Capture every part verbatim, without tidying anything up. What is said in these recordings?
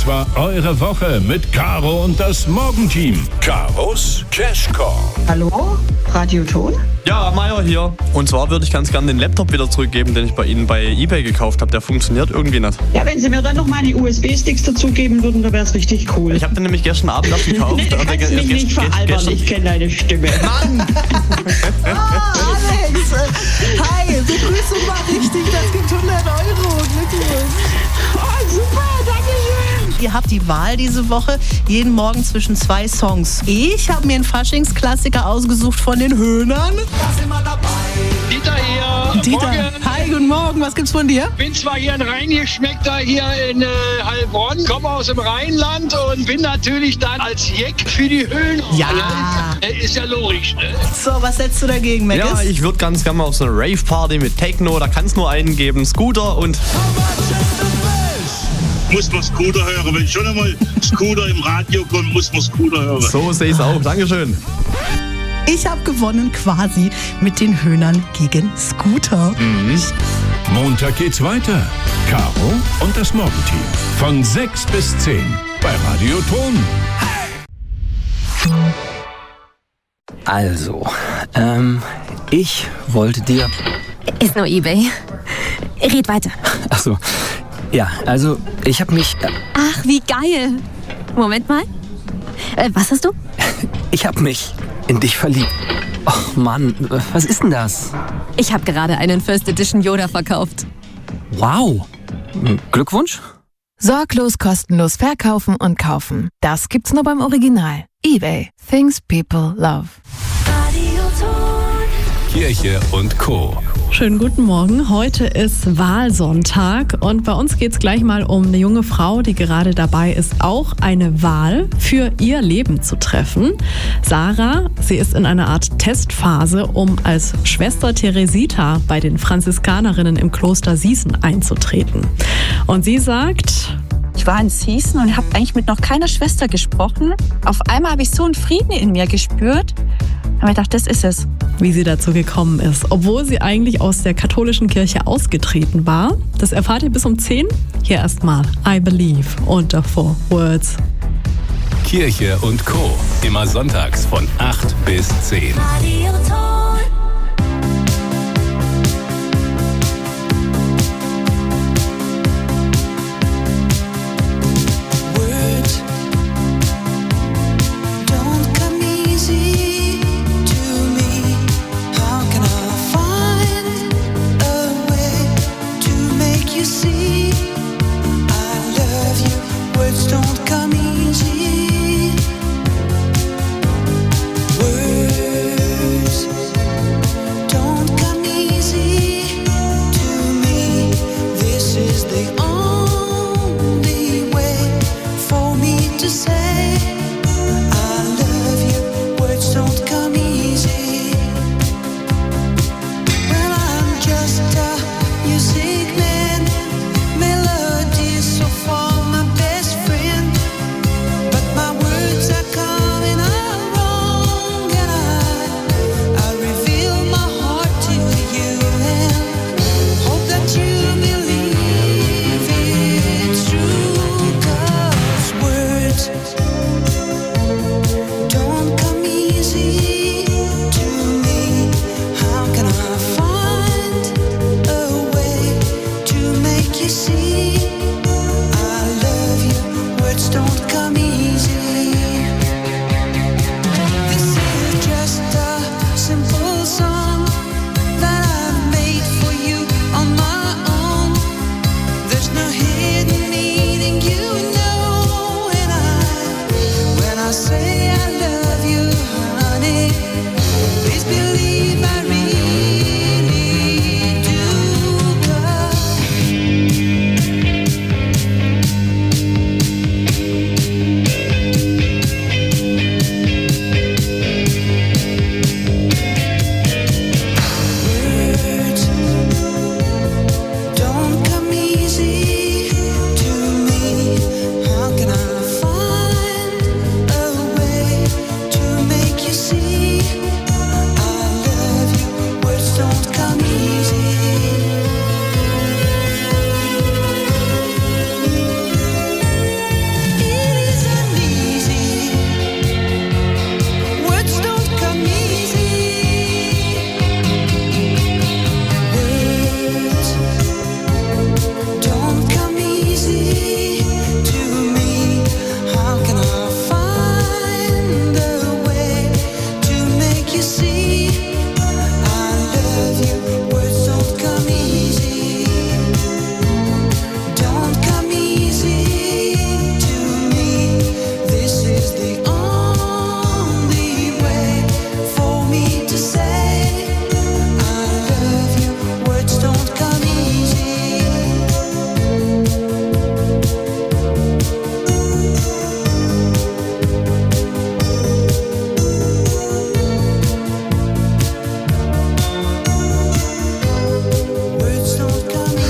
Das war eure Woche mit Caro und das Morgenteam. Caros Cash Call. Hallo, Radioton? Ja, Meier hier. Und zwar würde ich ganz gerne den Laptop wieder zurückgeben, den ich bei Ihnen bei eBay gekauft habe. Der funktioniert irgendwie nicht. Ja, wenn Sie mir dann noch meine U S B-Sticks dazugeben würden, dann wäre es richtig cool. Ich habe den nämlich gestern Abend erst gekauft. Nee, du kannst äh, mich ge- nicht ge- veralbern, gestern- ich kenne deine Stimme. Mann! Oh, Alex! Hi, Begrüßung war richtig, das gibt hundert Euro. Glückwunsch. Oh, super, danke schön. Ihr habt die Wahl diese Woche, jeden Morgen zwischen zwei Songs. Ich habe mir einen Faschingsklassiker ausgesucht von den Höhnern. Dieter hier. Dieter, Morgen. hi, guten Morgen, was gibt's von dir? Bin zwar hier ein Reingeschmeckter hier in äh, Heilbronn, komme aus dem Rheinland und bin natürlich dann als Jeck für die Höhen. Ja. Äh, Ist ja logisch, ne? So, was setzt du dagegen, Maggis? Ja, ich würde ganz gerne mal auf so eine Rave-Party mit Techno. Da kann es nur einen geben. Scooter und... Muss man Scooter hören. Wenn schon einmal Scooter im Radio kommt, muss man Scooter hören. So sehe ich es auch. Dankeschön. Ich habe gewonnen quasi mit den Höhnern gegen Scooter. Montag geht's weiter. Caro und das Morgenteam. Von sechs bis zehn bei Radioton. Also, ähm, ich wollte dir... Ist nur eBay. Red weiter. Achso, ja, also ich habe mich... Äh, Ach, wie geil. Moment mal. Äh, was hast du? ich habe mich in dich verliebt. Och Mann, was ist denn das? Ich habe gerade einen First Edition Yoda verkauft. Wow, Glückwunsch. Sorglos kostenlos verkaufen und kaufen. Das gibt's nur beim Original. eBay. Things people love. Kirche und Co. Schönen guten Morgen. Heute ist Wahlsonntag und bei uns geht es gleich mal um eine junge Frau, die gerade dabei ist, auch eine Wahl für ihr Leben zu treffen. Sarah, sie ist in einer Art Testphase, um als Schwester Teresita bei den Franziskanerinnen im Kloster Sießen einzutreten. Und sie sagt... Ich war in Sießen und habe eigentlich mit noch keiner Schwester gesprochen. Auf einmal habe ich so einen Frieden in mir gespürt. Da habe ich gedacht, das ist es. Wie sie dazu gekommen ist, obwohl sie eigentlich aus der katholischen Kirche ausgetreten war. Das erfahrt ihr bis um zehn. Hier erstmal I Believe und davor Words. Kirche und Co. Immer sonntags von acht bis zehn. Words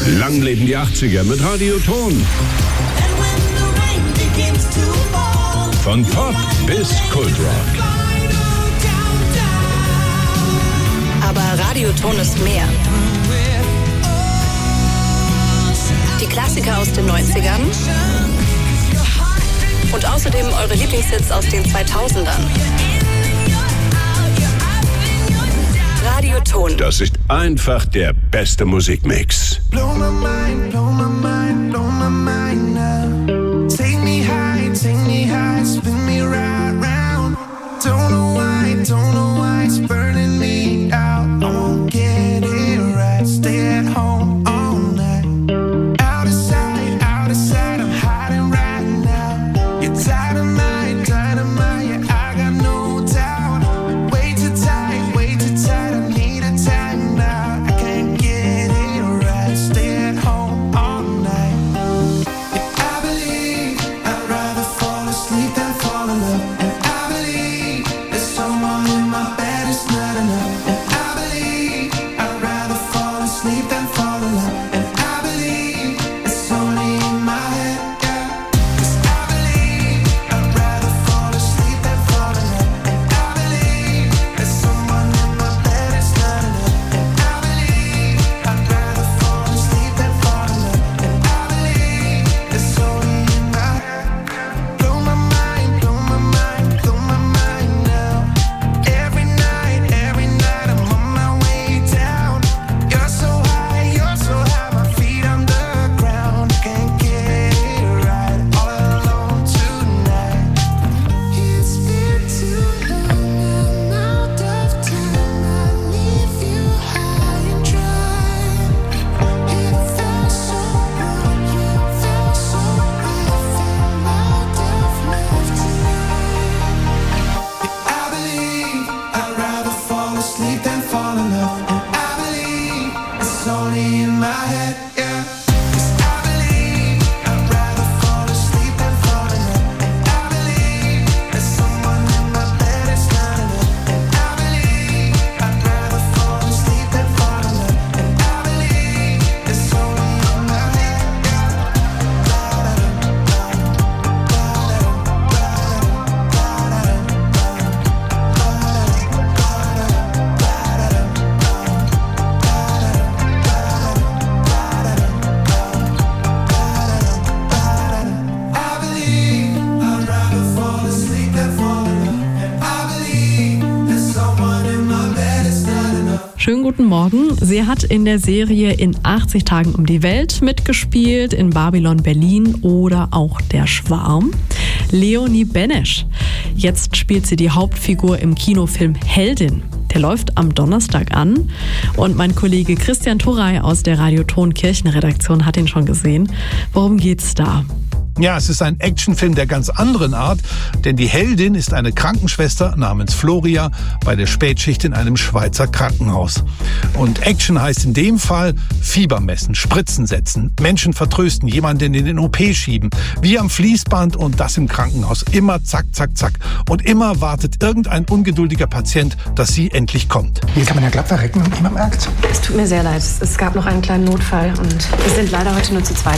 Lang leben die achtziger mit Radio Ton. Von Pop bis Kultrock. Aber Radio Ton ist mehr. Die Klassiker aus den neunzigern und außerdem eure Lieblingshits aus den zweitausendern. Radio Ton. Das ist einfach der beste Musikmix. Blow my mind, blow my mind, blow my mind now. Take me high, take me high, spin me right round. Don't know why, don't know why it's burning me out. I won't get it right, stay at home all night. Out of sight, out of sight, I'm hiding right now. You're dynamite, dynamite, yeah, I got no doubt. Way too tight, way too tight, I need a time now. I can't get it right, stay at home all night. Yeah, I believe I'd rather fall asleep than fall in love. And I believe there's someone in my bed is not enough. And I believe I'd rather fall asleep than fall in love. And I believe it's only in my head, yeah. 'Cause I believe I'd rather fall asleep than fall in love. And I believe there's someone in my bed is not enough. And I believe I'd rather fall asleep than fall in love. And I believe it's only in my head. Blow my mind, blow my mind, blow my mind now. Every night, every night I'm on my way down. You're so high, you're so high, my feet on the ground. Can't get it right, all alone tonight. It's been too long, I'm out of time. I leave you high and dry. It felt so wrong, it felt so right. Fell out of love tonight. I believe I'd rather fall asleep than fall in love. And I believe it's only in my head, yeah. 'Cause I believe I'd rather fall asleep than fall in love. And I believe there's someone in my bed is not enough. And I believe I'd rather fall asleep than fall in love. And I believe it's only in my head, I believe I'd rather fall asleep than fall in love. And I believe there's someone in my bed is not enough. Schönen guten Morgen. Sie hat in der Serie In achtzig Tagen um die Welt mitgespielt, in Babylon Berlin oder auch Der Schwarm. Leonie Benesch. Jetzt spielt sie die Hauptfigur im Kinofilm Heldin. Der läuft am Donnerstag an und mein Kollege Christian Turey aus der Radio Ton Kirchenredaktion hat ihn schon gesehen. Worum geht's da? Ja, es ist ein Actionfilm der ganz anderen Art, denn die Heldin ist eine Krankenschwester namens Floria bei der Spätschicht in einem Schweizer Krankenhaus. Und Action heißt in dem Fall Fieber messen, Spritzen setzen, Menschen vertrösten, jemanden in den O P schieben, wie am Fließband und das im Krankenhaus. Immer zack, zack, zack. Und immer wartet irgendein ungeduldiger Patient, dass sie endlich kommt. Hier kann man ja glatt verrecken und niemand merkt. Es tut mir sehr leid. Es gab noch einen kleinen Notfall und wir sind leider heute nur zu zweit.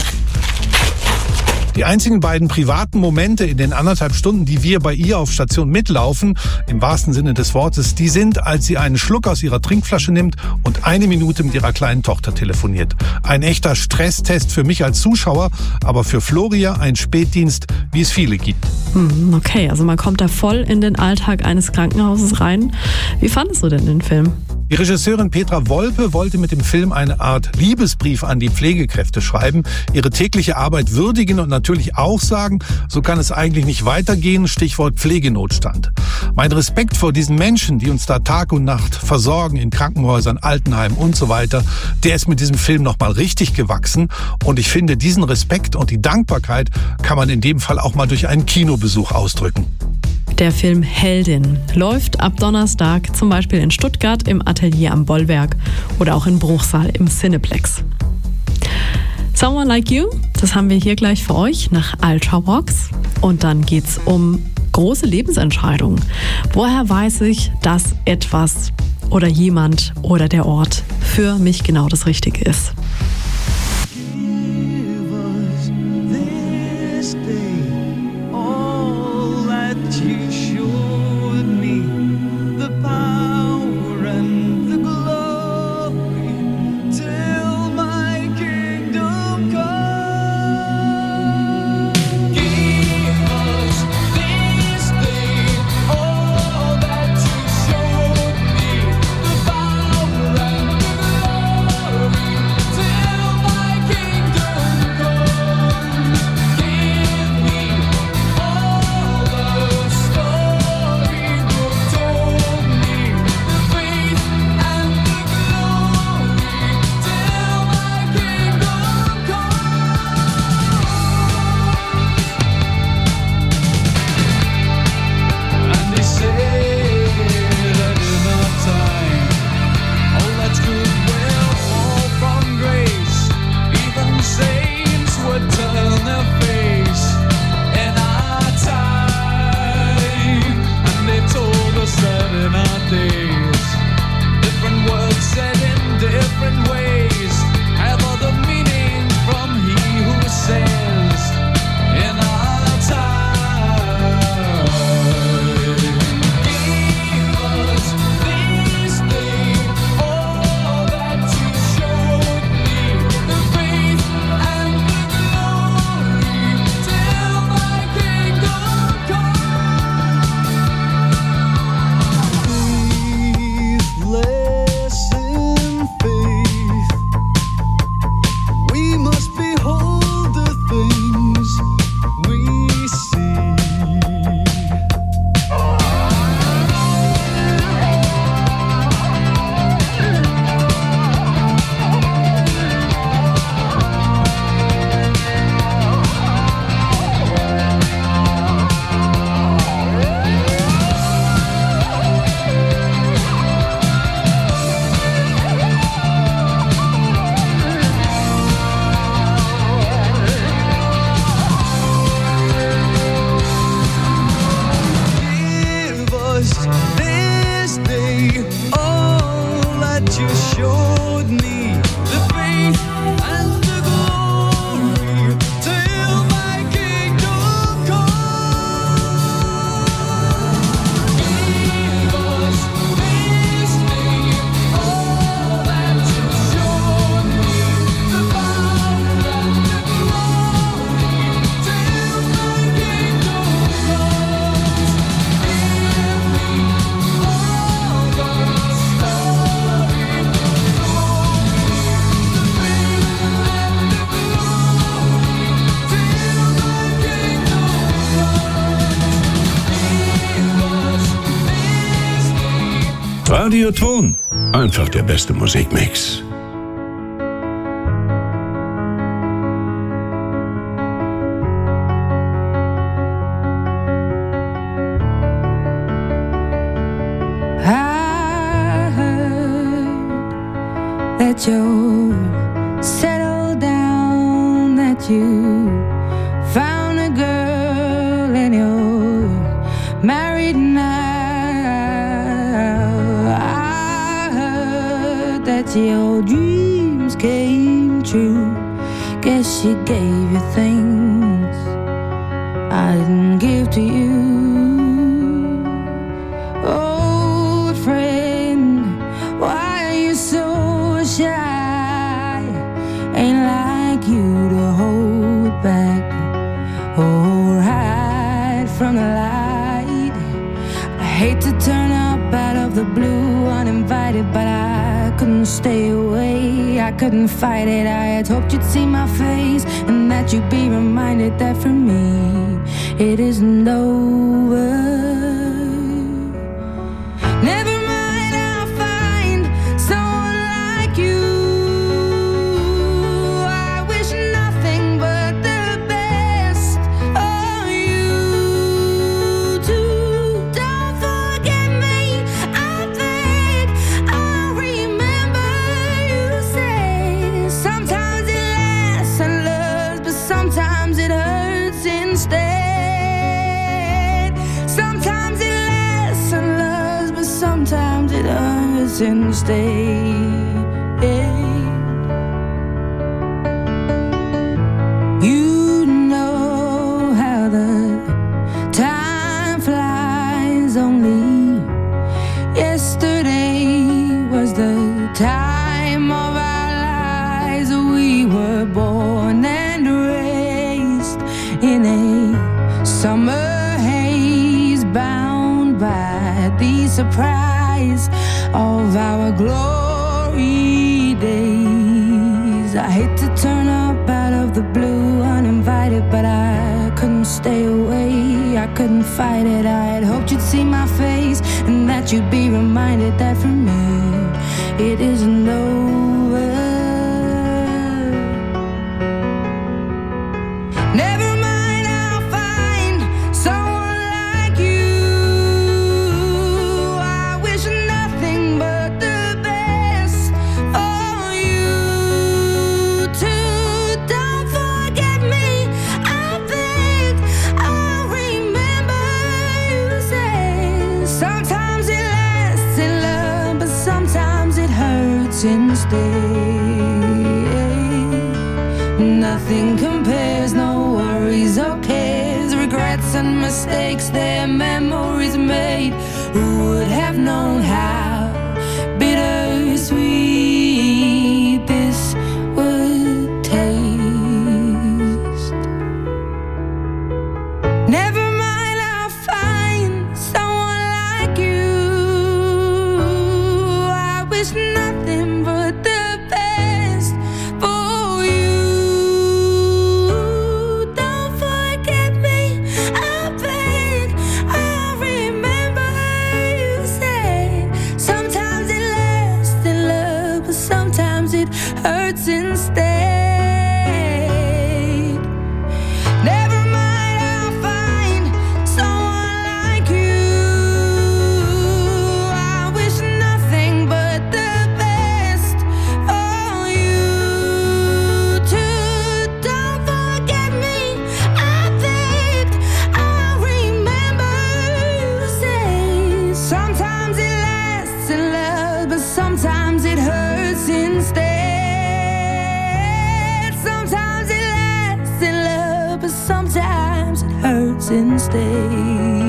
Die einzigen beiden privaten Momente in den anderthalb Stunden, die wir bei ihr auf Station mitlaufen, im wahrsten Sinne des Wortes, die sind, als sie einen Schluck aus ihrer Trinkflasche nimmt und eine Minute mit ihrer kleinen Tochter telefoniert. Ein echter Stresstest für mich als Zuschauer, aber für Floria ein Spätdienst, wie es viele gibt. Hm, okay, also man kommt da voll in den Alltag eines Krankenhauses rein. Wie fandest du denn den Film? Die Regisseurin Petra Wolpe wollte mit dem Film eine Art Liebesbrief an die Pflegekräfte schreiben, ihre tägliche Arbeit würdigen und natürlich auch sagen, so kann es eigentlich nicht weitergehen, Stichwort Pflegenotstand. Mein Respekt vor diesen Menschen, die uns da Tag und Nacht versorgen in Krankenhäusern, Altenheimen und so weiter, der ist mit diesem Film nochmal richtig gewachsen und ich finde, diesen Respekt und die Dankbarkeit kann man in dem Fall auch mal durch einen Kinobesuch ausdrücken. Der Film Heldin läuft ab Donnerstag zum Beispiel in Stuttgart im Atelier am Bollwerk oder auch in Bruchsal im Cineplex. Someone Like You, das haben wir hier gleich für euch nach Ultravox. Und dann geht's um große Lebensentscheidungen. Woher weiß ich, dass etwas oder jemand oder der Ort für mich genau das Richtige ist? Radio Ton. Einfach der beste Musikmix. I heard that you're settled down, that you found a girl and you're married now. I heard that your dreams came true. Guess she gave you things I didn't give to you. Old friend, why are you so shy? Ain't like you to hold back or hide from the light. I hate to turn up out of the blue uninvited, but I couldn't stay away. I couldn't fight it. I had hoped you'd see my face and that you'd be reminded that for me it isn't over. Never mind, I'll find someone like you. I wish nothing but the best for you too. Don't forget me, I beg. I remember you say sometimes it lasts and loves, but sometimes it hurts instead. Sometimes it lasts and loves, but sometimes it hurts instead. You know how the time flies. Only yesterday was the time of our lives. We were born and raised in a summer haze, bound by the surprise of our glory days. I hate to turn up out of the blue uninvited, but I couldn't stay away. I couldn't fight it. I had hoped you'd see my face and that you'd be reminded that for me it isn't over. Never mind, I'll find someone like you. I wish nothing but the best for you too. Don't forget me, I beg. I remember you say sometimes it lasts in love, but sometimes it hurts instead. Nothing compares, no worries or cares, regrets and mistakes, their memories made. Who would have known how bittersweet this would taste? Never mind, I'll find someone like you. I wish nothing but the best for you. Don't forget me, I beg. I remember you said sometimes it lasts in love, but sometimes it hurts instead. Never mind, I'll find someone like you. I wish nothing but the best for you too. Don't forget me, I beg. I remember you say sometimes it lasts in love, but sometimes it hurts instead. Sometimes it lasts in love, but sometimes it hurts instead.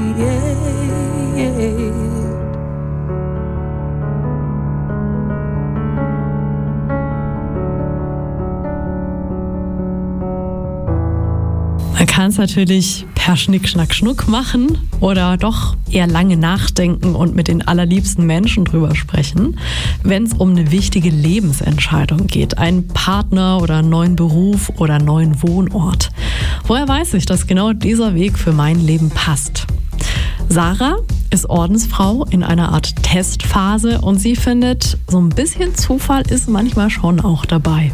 Man kann es natürlich per Schnick, Schnack, Schnuck machen oder doch eher lange nachdenken und mit den allerliebsten Menschen drüber sprechen, wenn es um eine wichtige Lebensentscheidung geht. Einen Partner oder einen neuen Beruf oder einen neuen Wohnort. Woher weiß ich, dass genau dieser Weg für mein Leben passt? Sarah ist Ordensfrau in einer Art Testphase und sie findet, so ein bisschen Zufall ist manchmal schon auch dabei.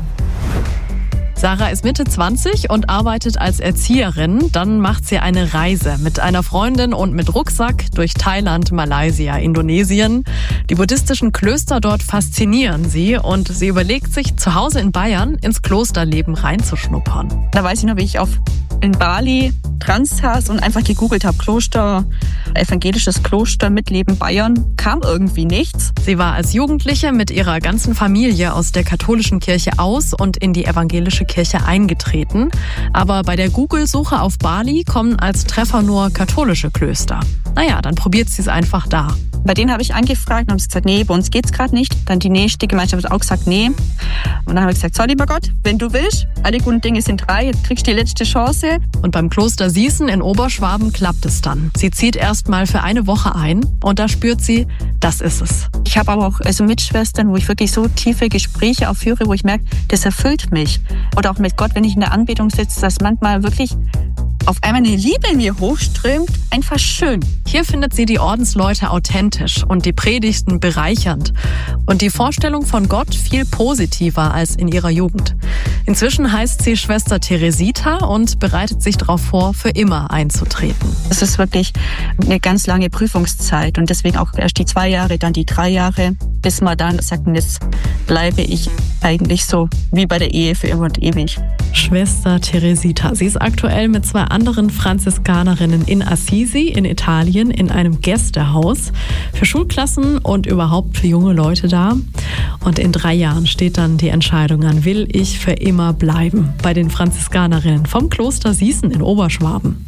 Sarah ist Mitte zwanzig und arbeitet als Erzieherin. Dann macht sie eine Reise mit einer Freundin und mit Rucksack durch Thailand, Malaysia, Indonesien. Die buddhistischen Klöster dort faszinieren sie und sie überlegt sich, zu Hause in Bayern ins Klosterleben reinzuschnuppern. Da weiß ich noch, wie ich auf in Bali dran saß und einfach gegoogelt habe, Kloster, evangelisches Kloster, Mitleben Bayern, kam irgendwie nichts. Sie war als Jugendliche mit ihrer ganzen Familie aus der katholischen Kirche aus und in die evangelische Kirche eingetreten. Aber bei der Google-Suche auf Bali kommen als Treffer nur katholische Klöster. Naja, dann probiert sie es einfach da. Bei denen habe ich angefragt und haben gesagt, nee, bei uns geht's gerade nicht. Dann die nächste Gemeinschaft hat auch gesagt, nee. Und dann habe ich gesagt, so lieber Gott, wenn du willst, alle guten Dinge sind drei, jetzt kriegst du die letzte Chance. Und beim Kloster Sießen in Oberschwaben klappt es dann. Sie zieht erst mal für eine Woche ein und da spürt sie, das ist es. Ich habe aber auch also Mitschwestern, wo ich wirklich so tiefe Gespräche auch führe, wo ich merke, das erfüllt mich. Oder auch mit Gott, wenn ich in der Anbetung sitze, dass manchmal wirklich auf einmal eine Liebe in mir hochströmt, einfach schön. Hier findet sie die Ordensleute authentisch und die Predigten bereichernd. Und die Vorstellung von Gott viel positiver als in ihrer Jugend. Inzwischen heißt sie Schwester Teresita und bereitet sich darauf vor, für immer einzutreten. Es ist wirklich eine ganz lange Prüfungszeit und deswegen auch erst die zwei Jahre, dann die drei Jahre, bis man dann sagt, jetzt bleibe ich eigentlich so wie bei der Ehe für immer und ewig. Schwester Teresita. Sie ist aktuell mit zwei anderen Franziskanerinnen in Assisi in Italien in einem Gästehaus für Schulklassen und überhaupt für junge Leute da. Und in drei Jahren steht dann die Entscheidung an, will ich für immer bleiben bei den Franziskanerinnen vom Kloster Sießen in Oberschwaben.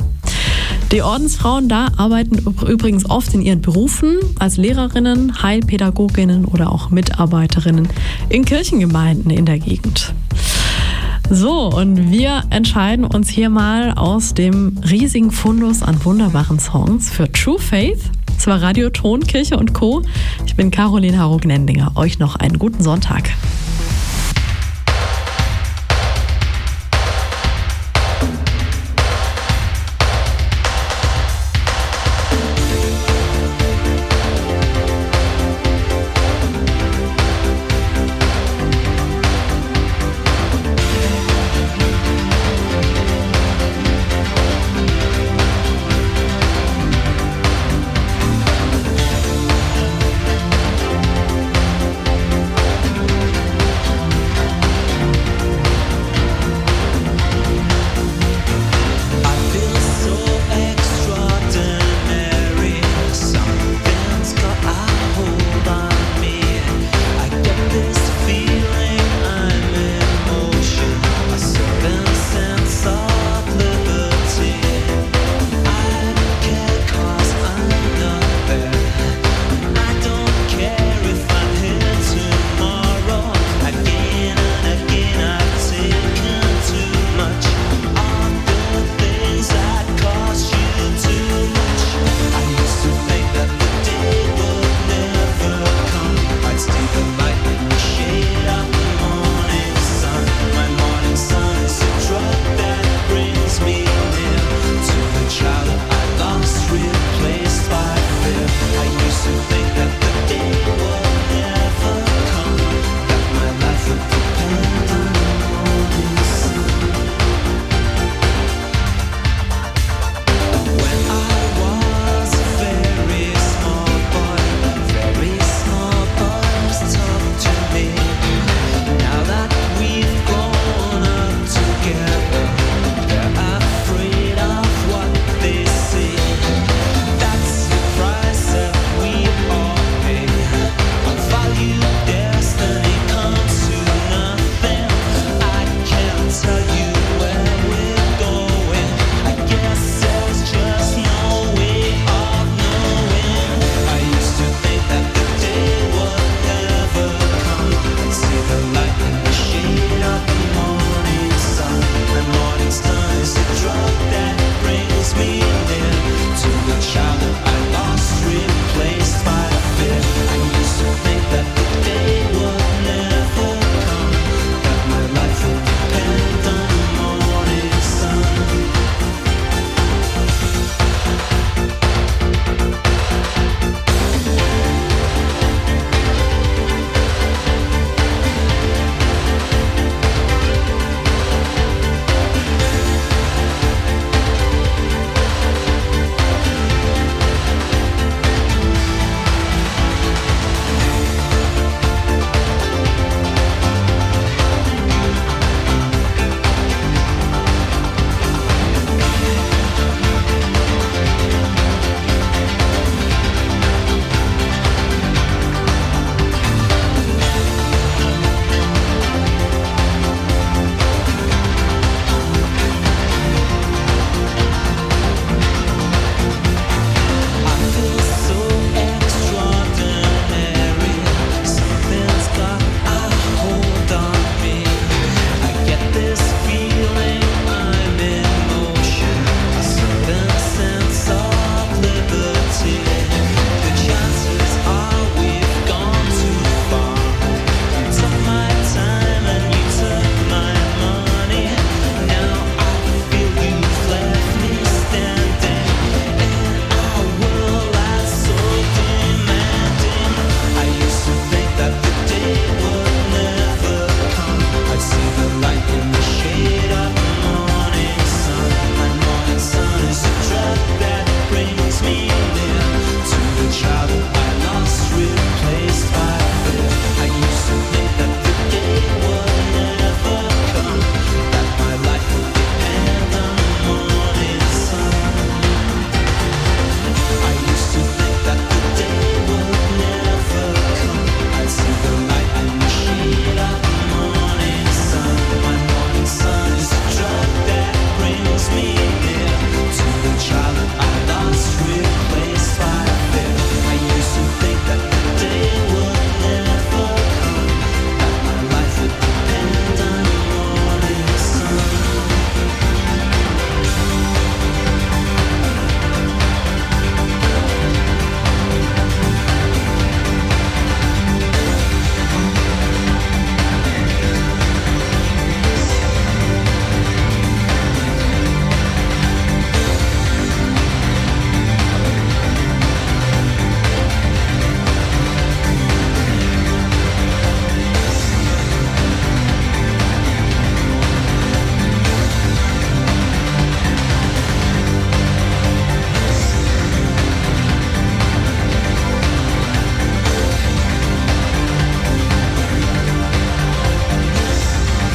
Die Ordensfrauen da arbeiten übrigens oft in ihren Berufen als Lehrerinnen, Heilpädagoginnen oder auch Mitarbeiterinnen in Kirchengemeinden in der Gegend. So, und wir entscheiden uns hier mal aus dem riesigen Fundus an wunderbaren Songs für True Faith. Das war Radio Ton, Kirche und Co. Ich bin Caroline Harro-Gnendinger. Euch noch einen guten Sonntag.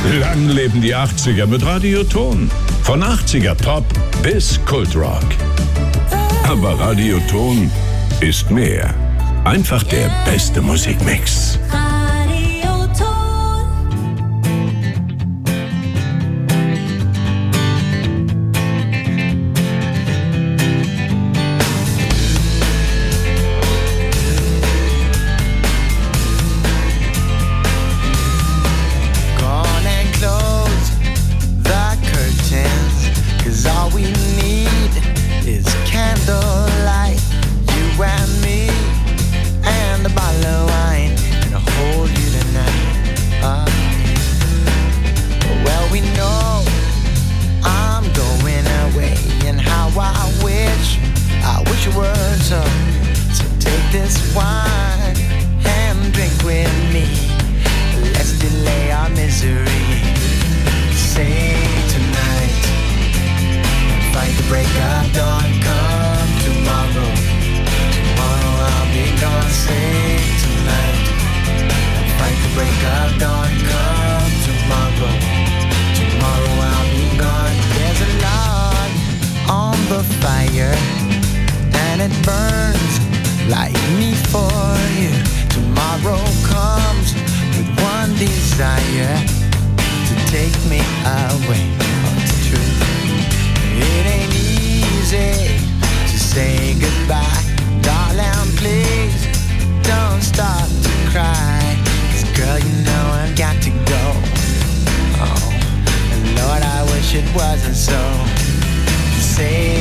Lang leben die achtziger mit Radio Ton. Von achtziger Pop bis Kultrock. Aber Radio Ton ist mehr. Einfach der beste Musikmix. It wasn't so. Say